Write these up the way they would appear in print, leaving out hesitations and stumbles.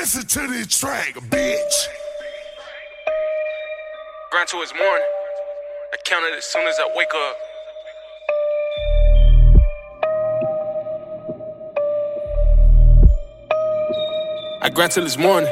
Listen to this track, bitch. Grind till it's morning. I count it as soon as I wake up. I grind till it's morning.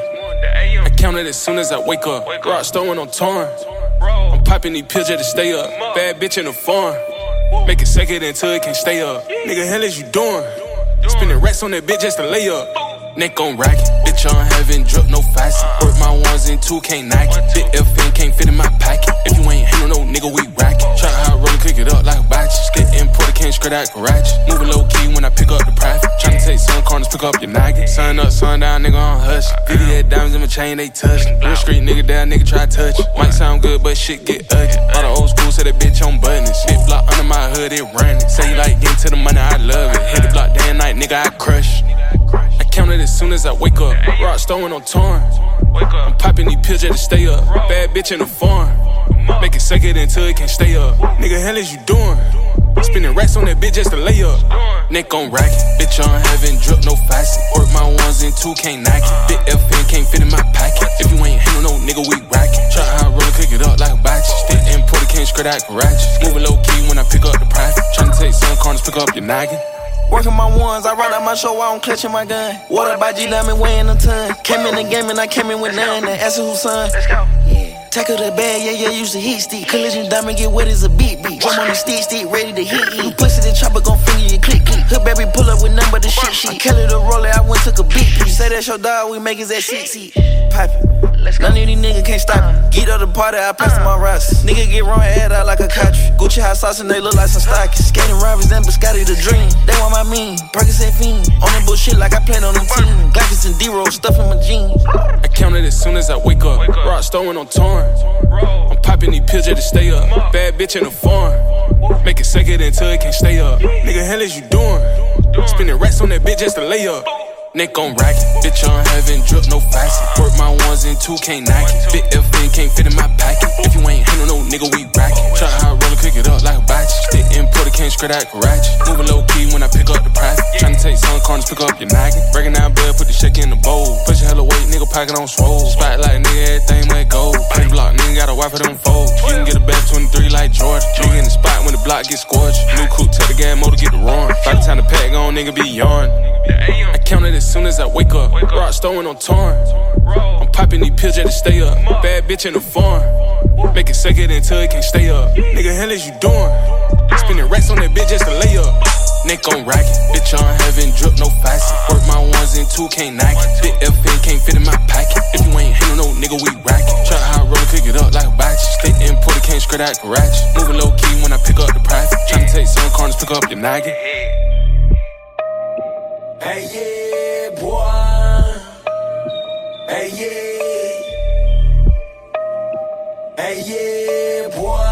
I count it as soon as I wake up. Rock stone on torn. I'm popping these pills just to stay up. Bad bitch in the farm. Make it second until it can't stay up. Nigga, hell is you doing? Spending racks on that bitch just to lay up. Neck on racket, bitch on heaven, drip no facet. Work my ones and two, can't knock it. Big FN can't fit in my pocket. If you ain't handle no nigga, we rack it. Try how I roll and cook it up like a batch. Skit importer, can't scratch out garage. Moving low key when I pick up the profit. Tryna take some corners, pick up your noggin. Sun up, sun down, nigga on hush. VVS diamonds in my chain, they touch. Real street nigga down, nigga try touch. Might sound good, but shit get ugly. All the old school say that bitch on buttons. Big block under my hood, it running. Say you like getting to the money, I love it. Hit the block day and night, nigga, I crush. I count it as soon as I wake up. Rock stone on torn. I'm popping these pills just to stay up. Bad bitch in the farm. Make it second until it can't stay up. Nigga, hell is you doing? Spending racks on that bitch just to lay up. Neck on racket, bitch on heaven, drip no facet. Work my ones and two, can't knock it. Big FN can't fit in my pocket. If you ain't handle no nigga, we rack it. Try how I roll and cook it up like a batch. Stick importer, can't scratch out garage. Moving low key when I pick up the profit. Tryna take some corners, pick up your noggin. Working my ones, I run out my show, I don't clutching my gun. Water by G Diamond weighing a ton. Came in the game and I came in with none. And asked who's son. Let's go. Yeah. Tackle the bag, yeah, use the heat stick. Collision diamond get wet as a beat. Jump on the stick, ready to hit. You pussy the chopper gon' finger you click. Hood baby pull up with none but the shit. I Kelly the roller, I went took a beat. You say that's your dog, we make his at 6 Piping. None of these niggas can't stop me. Get up the party, I pass my rocks. Nigga get wrong, head out like a country. Gucci hot sauce and they look like some stockings. Skating robbers and biscotti the dream. They want my mean, Percocet fiend. On that bullshit like I played on the team. Glackers and D-roll stuff in my jeans. I count it as soon as I wake up. Rock stone on torn. I'm popping these pills just to stay up. Bad bitch in the farm. Make it second until it can't stay up. Nigga, hell is you doing? Spending racks on that bitch just to lay up. Neck on racket, bitch on heaven, drip no facet. Work my ones and two, can't knock it. Big FN can't fit in my pocket. If you ain't handle no nigga, we rack it. Try how I roll and cook it up like a batch. Stick importer, can't scratch out garage. Moving low key when I pick up the profit. Tryna take some corners, pick up your noggin. Breaking down bed, put the shake in the bowl. Push a hella weight, nigga pocket on swole. Spotlight, nigga, everything went gold. Play block, nigga got a wife of them fold. You can get a bad 23 like Jordan. Nigga in the spot when the block get scorched. New coupe, tell the gas motor get the roaring. By the time the pack on, nigga be yarn. I count it as soon as I wake up. Rock stone on torn. I'm popping these pills just to stay up. Bad bitch in the farm. Make it second until it can't stay up. Nigga, hell is you doing? Spending racks on that bitch just to lay up. Neck on racket, bitch on heaven, drip no facet. Work my ones and two, can't knock it. Big FN can't fit in my pocket. If you ain't handle no nigga, we rack it. Try how I roll and cook it up like a batch. Stick importer, can't scratch out garage. Moving low key when I pick up the profit. Tryna take some corners, pick up your noggin. Hey yeah, boy. Hey yeah. Hey yeah, boy.